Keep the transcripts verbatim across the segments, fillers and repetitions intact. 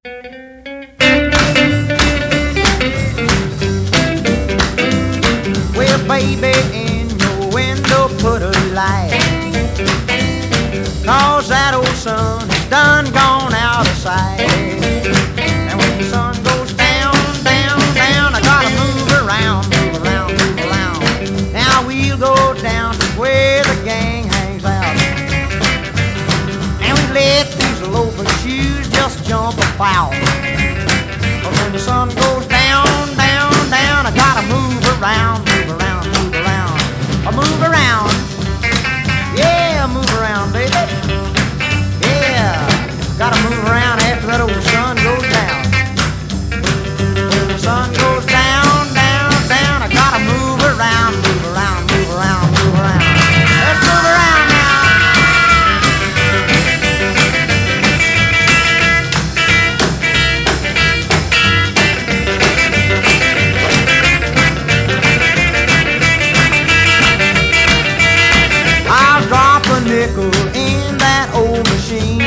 Well, baby, in your window put a light, 'cause that old sun is done gone out of sight. And when the sun goes down, down, down, I gotta move around, move around, move around. Now we'll go down to where the gang hangs out, and we let these loafing shoes just jump about. But when the sun goes down, down, down, I gotta move around, move around, move around. I move around, yeah, move around, baby. Yeah, gotta move around after that old sun goes down. When the sun goes down, down, down, I gotta move around, move around, move around, move around. Let's move around now. I'll drop a nickel in that old machine,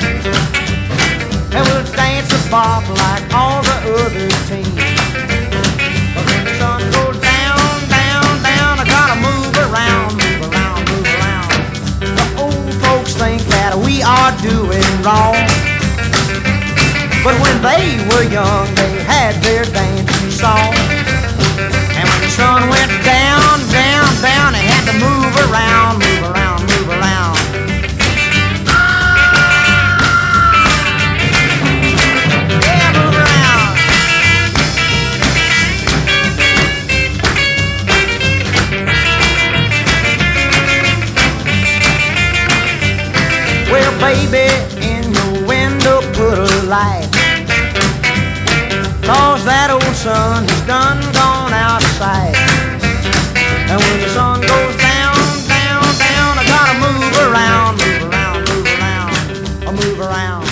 and we'll dance the bop like all the other teams. But when the sun goes down, down, down, I gotta move around, move around, move around. The old folks think that we are doing wrong, but when they were young, they had their dancing song. And when the sun went down, down, down, they had to move around, move around, move around. Yeah, move around. Well, baby, in your window put a light, 'cause that old sun is done gone out of sight. And when the sun goes down, down, down, I gotta move around, move around, move around, I move around.